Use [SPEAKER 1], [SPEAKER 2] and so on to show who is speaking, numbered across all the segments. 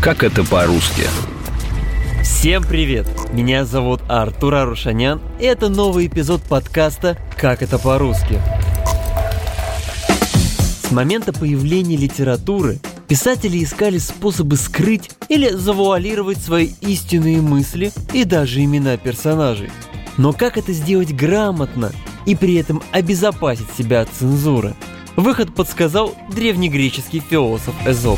[SPEAKER 1] Как это по-русски?
[SPEAKER 2] Всем привет! Меня зовут Артур Арушанян, и это новый эпизод подкаста «Как это по-русски». С момента появления литературы писатели искали способы скрыть или завуалировать свои истинные мысли и даже имена персонажей. Но как это сделать грамотно и при этом обезопасить себя от цензуры? Выход подсказал древнегреческий философ Эзоп.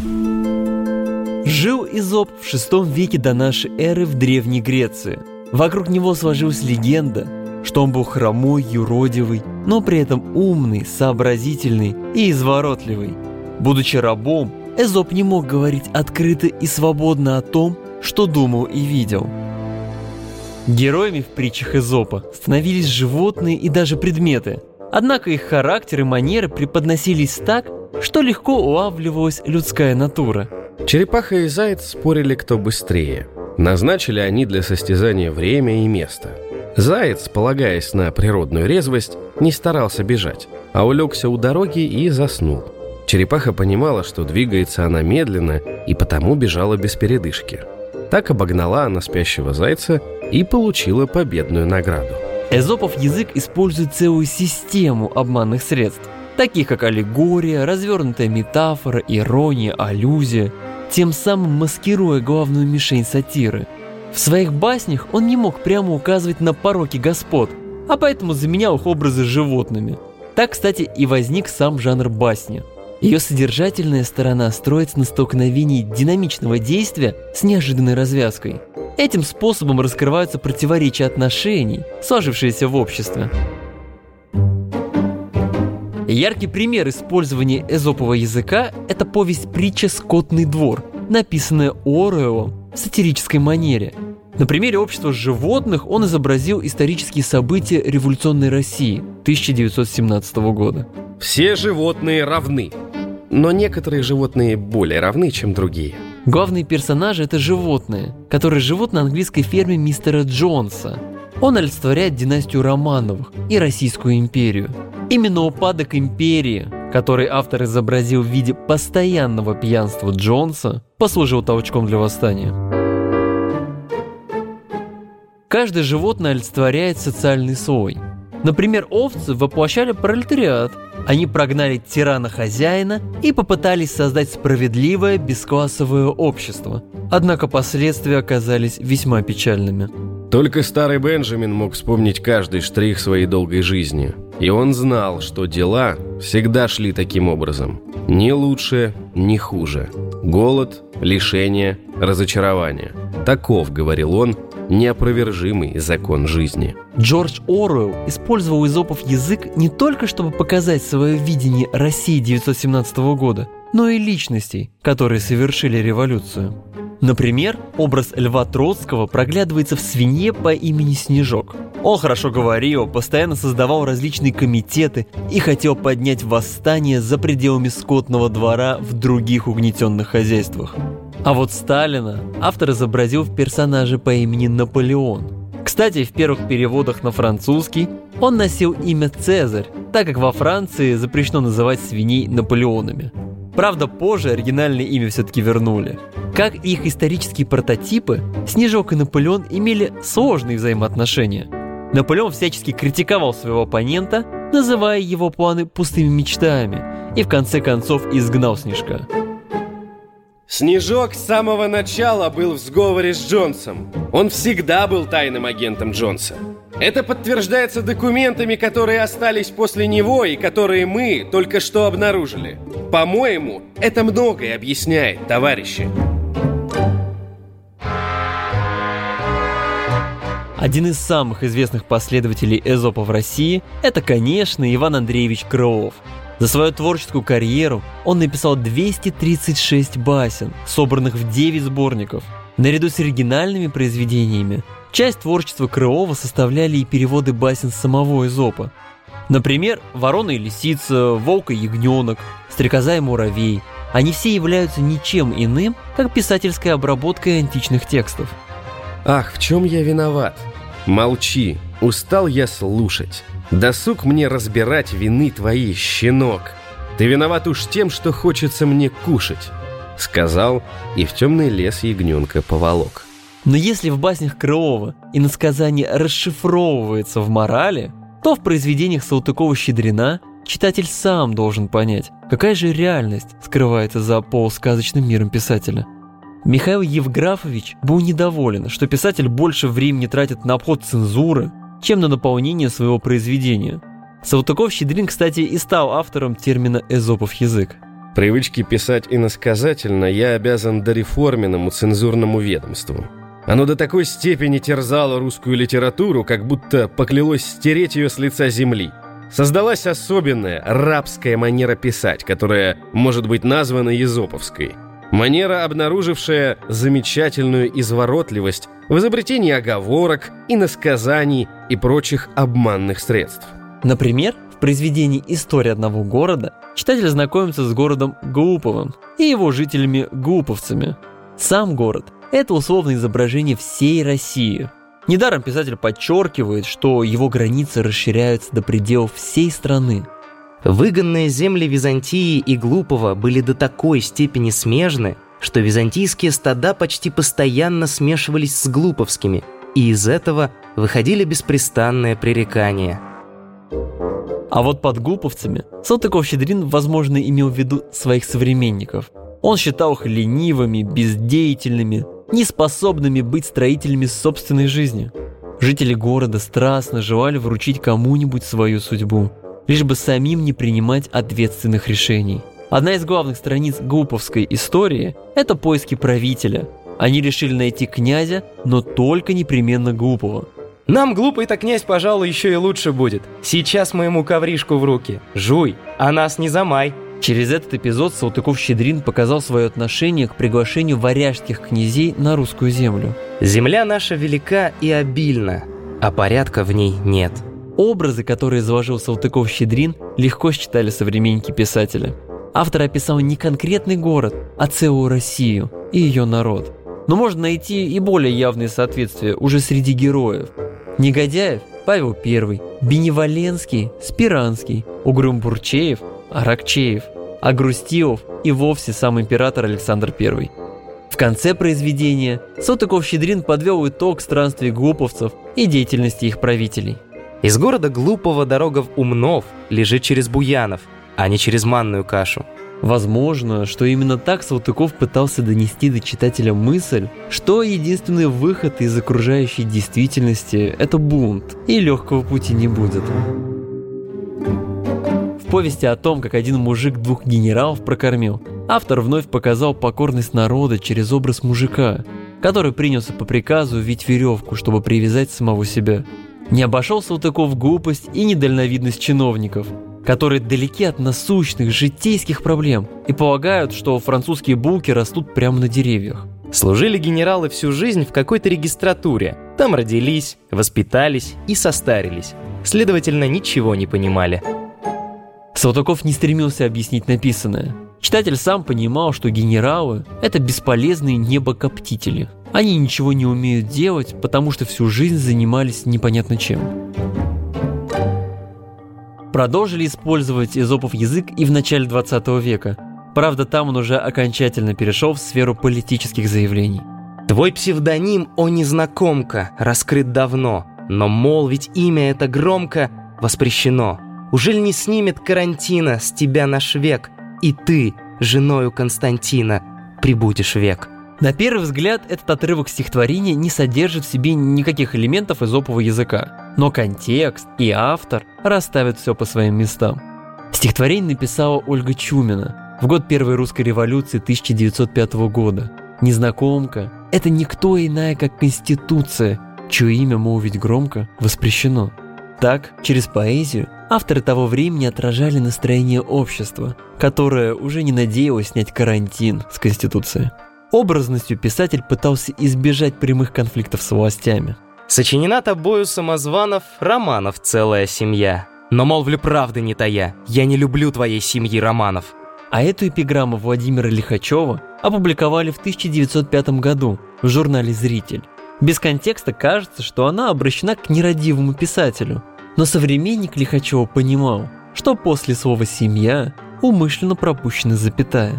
[SPEAKER 2] Жил Эзоп в VI веке до нашей эры в Древней Греции. Вокруг него сложилась легенда, что он был хромой, юродивый, но при этом умный, сообразительный и изворотливый. Будучи рабом, Эзоп не мог говорить открыто и свободно о том, что думал и видел. Героями в притчах Эзопа становились животные и даже предметы, однако их характер и манеры преподносились так, что легко улавливалась людская натура.
[SPEAKER 3] Черепаха и заяц спорили, кто быстрее. Назначили они для состязания время и место. Заяц, полагаясь на природную резвость, не старался бежать, а улегся у дороги и заснул. Черепаха понимала, что двигается она медленно, и потому бежала без передышки. Так обогнала она спящего зайца и получила победную награду.
[SPEAKER 2] Эзопов язык использует целую систему обманных средств, таких как аллегория, развернутая метафора, ирония, аллюзия, тем самым маскируя главную мишень сатиры. В своих баснях он не мог прямо указывать на пороки господ, а поэтому заменял их образы животными. Так, кстати, и возник сам жанр басни. Ее содержательная сторона строится на столкновении динамичного действия с неожиданной развязкой. Этим способом раскрываются противоречия отношений, сложившиеся в обществе. Яркий пример использования эзопового языка – это повесть-притча «Скотный двор», написанная Оруэллом в сатирической манере. На примере общества животных он изобразил исторические события революционной России 1917 года.
[SPEAKER 3] Все животные равны, но некоторые животные более равны, чем другие.
[SPEAKER 2] Главные персонажи – это животные, которые живут на английской ферме мистера Джонса. Он олицетворяет династию Романовых и Российскую империю. Именно упадок империи, который автор изобразил в виде постоянного пьянства Джонса, послужил толчком для восстания. Каждое животное олицетворяет социальный слой. Например, овцы воплощали пролетариат. Они прогнали тирана-хозяина и попытались создать справедливое бесклассовое общество. Однако последствия оказались весьма печальными.
[SPEAKER 3] Только старый Бенджамин мог вспомнить каждый штрих своей долгой жизни. И он знал, что дела всегда шли таким образом. Ни лучше, ни хуже. Голод, лишение, разочарование. Таков, говорил он, неопровержимый закон жизни.
[SPEAKER 2] Джордж Оруэлл использовал эзопов язык не только чтобы показать свое видение России 1917 года, но и личностей, которые совершили революцию. Например, образ Льва Троцкого проглядывается в свинье по имени Снежок. Он хорошо говорил, постоянно создавал различные комитеты и хотел поднять восстание за пределами скотного двора в других угнетенных хозяйствах. А вот Сталина автор изобразил в персонаже по имени Наполеон. Кстати, в первых переводах на французский он носил имя Цезарь, так как во Франции запрещено называть свиней Наполеонами. Правда, позже оригинальное имя все-таки вернули. Как и их исторические прототипы, Снежок и Наполеон имели сложные взаимоотношения. Наполеон всячески критиковал своего оппонента, называя его планы пустыми мечтами, и в конце концов изгнал Снежка.
[SPEAKER 3] Снежок с самого начала был в сговоре с Джонсом. Он всегда был тайным агентом Джонса. Это подтверждается документами, которые остались после него и которые мы только что обнаружили. По-моему, это многое объясняет, товарищи.
[SPEAKER 2] Один из самых известных последователей Эзопа в России – это, конечно, Иван Андреевич Крылов. За свою творческую карьеру он написал 236 басен, собранных в 9 сборников. Наряду с оригинальными произведениями, часть творчества Крылова составляли и переводы басен самого Эзопа. Например, «Ворона и лисица», «Волк и ягненок», «Стрекоза и муравей». Они все являются ничем иным, как писательской обработкой античных текстов.
[SPEAKER 3] Ах, в чем я виноват? Молчи, устал я слушать. Досуг мне разбирать вины твои, щенок. Ты виноват уж тем, что хочется мне кушать. сказал и в темный лес ягненка поволок.
[SPEAKER 2] Но если в баснях Крылова иносказание расшифровывается в морали, то в произведениях Салтыкова-Щедрина читатель сам должен понять, какая же реальность скрывается за полусказочным миром писателя. Михаил Евграфович был недоволен, что писатель больше времени тратит на обход цензуры, чем на наполнение своего произведения. Салтыков-Щедрин, кстати, и стал автором термина «эзопов язык».
[SPEAKER 3] Привычки писать иносказательно я обязан дореформенному цензурному ведомству. Оно до такой степени терзало русскую литературу, как будто поклялось стереть ее с лица земли. Создалась особенная рабская манера писать, которая может быть названа эзоповской. Манера, обнаружившая замечательную изворотливость в изобретении оговорок, иносказаний и прочих обманных средств.
[SPEAKER 2] Например, в произведении «История одного города» читатель знакомится с городом Глуповым и его жителями-глуповцами. Сам город – это условное изображение всей России. Недаром писатель подчеркивает, что его границы расширяются до пределов всей страны.
[SPEAKER 1] Выгонные земли Византии и Глупова были до такой степени смежны, что византийские стада почти постоянно смешивались с глуповскими, и из этого выходили беспрестанные пререкания.
[SPEAKER 2] А вот под глуповцами Салтыков-Щедрин, возможно, имел в виду своих современников. Он считал их ленивыми, бездеятельными, неспособными быть строителями собственной жизни. Жители города страстно желали вручить кому-нибудь свою судьбу, лишь бы самим не принимать ответственных решений. Одна из главных страниц глуповской истории – это поиски правителя. Они решили найти князя, но только непременно глупого.
[SPEAKER 1] Нам глупый-то князь, пожалуй, еще и лучше будет. Сейчас мы ему ковришку в руки. Жуй, а нас не замай.
[SPEAKER 2] Через этот эпизод Салтыков-Щедрин показал свое отношение к приглашению варяжских князей на русскую землю.
[SPEAKER 1] Земля наша велика и обильна, а порядка в ней нет.
[SPEAKER 2] Образы, которые изложил Салтыков-Щедрин, легко считали современники писателя. Автор описал не конкретный город, а целую Россию и ее народ. Но можно найти и более явные соответствия уже среди героев. Негодяев – Павел I, Беневоленский – Спиранский, Угрюм-Бурчеев – Аракчеев, а Грустилов и вовсе сам император Александр I. В конце произведения Салтыков-Щедрин подвел итог странствий глуповцев и деятельности их правителей.
[SPEAKER 1] Из города Глупого дорога в Умнов лежит через Буянов, а не через манную кашу.
[SPEAKER 2] Возможно, что именно так Салтыков пытался донести до читателя мысль, что единственный выход из окружающей действительности – это бунт, и легкого пути не будет. В повести о том, как один мужик двух генералов прокормил, автор вновь показал покорность народа через образ мужика, который принялся по приказу вить веревку, чтобы привязать самого себя. Не обошел Салтыков глупость и недальновидность чиновников, которые далеки от насущных житейских проблем и полагают, что французские булки растут прямо на деревьях.
[SPEAKER 1] Служили генералы всю жизнь в какой-то регистратуре. Там родились, воспитались и состарились. Следовательно, ничего не понимали.
[SPEAKER 2] Салтыков не стремился объяснить написанное. Читатель сам понимал, что генералы – это бесполезные небокоптители. Они ничего не умеют делать, потому что всю жизнь занимались непонятно чем. Продолжили использовать эзопов язык и в начале 20 века. Правда, там он уже окончательно перешел в сферу политических заявлений.
[SPEAKER 1] Твой псевдоним, о незнакомка, раскрыт давно, но молвить имя это громко воспрещено. Ужель не снимет карантина с тебя наш век, и ты, женою Константина, прибудешь век?
[SPEAKER 2] На первый взгляд, этот отрывок стихотворения не содержит в себе никаких элементов эзопового языка, но контекст и автор расставят все по своим местам. Стихотворение написала Ольга Чумина в год Первой русской революции 1905 года. Незнакомка – это никто иная, как Конституция, чье имя молвить громко воспрещено. Так, через поэзию авторы того времени отражали настроение общества, которое уже не надеялось снять карантин с Конституции. Образностью писатель пытался избежать прямых конфликтов с властями.
[SPEAKER 1] Сочинена тобою, самозванов, романов целая семья. Но молвлю правды не тая, я не люблю твоей семьи романов.
[SPEAKER 2] А эту эпиграмму Владимира Лихачева опубликовали в 1905 году в журнале «Зритель». Без контекста кажется, что она обращена к нерадивому писателю. Но современник Лихачева понимал, что после слова «семья» умышленно пропущена запятая.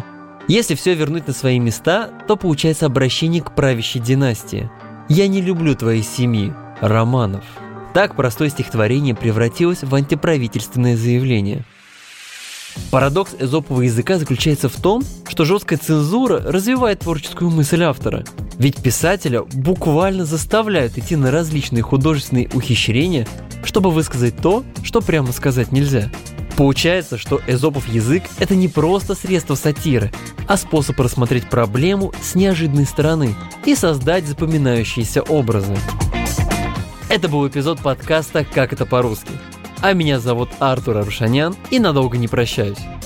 [SPEAKER 2] Если все вернуть на свои места, то получается обращение к правящей династии. «Я не люблю твоей семьи, Романов». Так простое стихотворение превратилось в антиправительственное заявление. Парадокс эзопового языка заключается в том, что жесткая цензура развивает творческую мысль автора. Ведь писателя буквально заставляют идти на различные художественные ухищрения, чтобы высказать то, что прямо сказать нельзя. Получается, что эзопов язык – это не просто средство сатиры, а способ рассмотреть проблему с неожиданной стороны и создать запоминающиеся образы. Это был эпизод подкаста «Как это по-русски». А меня зовут Артур Арушанян, и надолго не прощаюсь.